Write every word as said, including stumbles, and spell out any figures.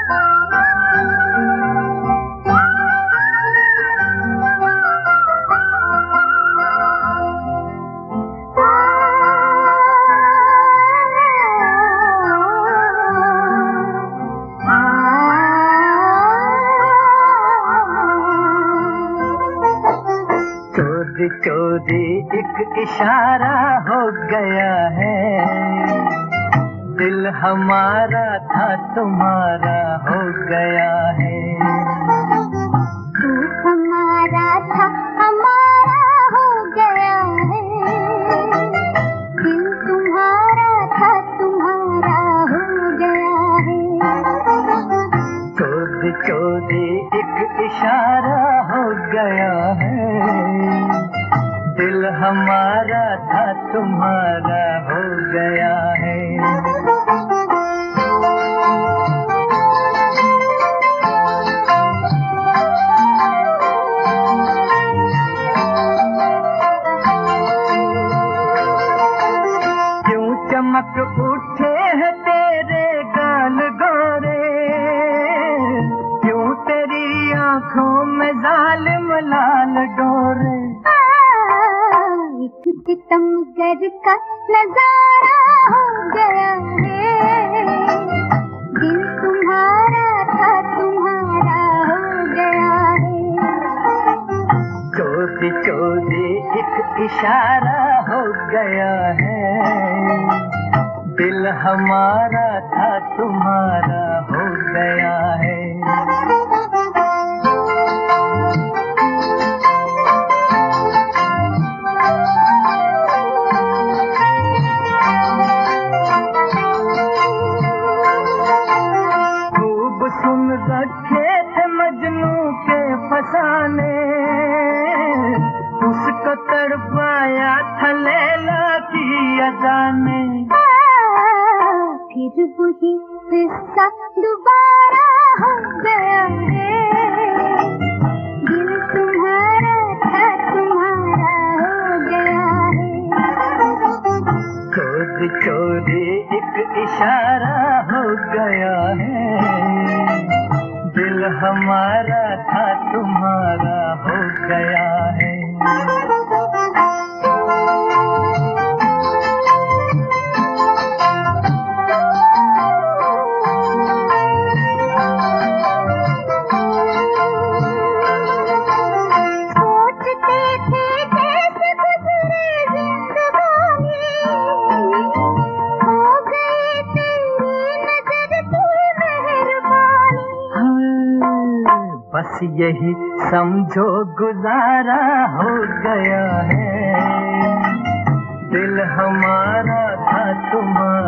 चोरी एक इशारा हो गया है, दिल हमारा था तुम्हारा हो गया है। तू हमारा था हमारा हो गया है, दिल तुम्हारा था तुम्हारा हो गया है। चोरी चोरी एक इशारा हो गया है, दिल हमारा था तुम्हारा हो गया है। क्यों चमक उठे हैं तेरे गाल गोरे, क्यों तेरी आंखों में जालिम लाल डोरे। एक सितमगर का नजारा हो गया है, दिल तुम्हारा था तुम्हारा हो गया है। चोरी चोरी एक इशारा हो गया है, दिल हमारा था तुम्हारा हो गया है। सुन रखे थे मजनू के फसाने, उसको तड़पाया था लैला की अदा ने। फिर वही किस्सा दोबारा हो गया है, दिल तुम्हारा था तुम्हारा हो गया है। चोरी चोरी एक इशारा हो गया है, दिल हमारा था तुम्हारा हो गया है। बस यही समझो गुजारा हो गया है, दिल हमारा था तुम्हारा।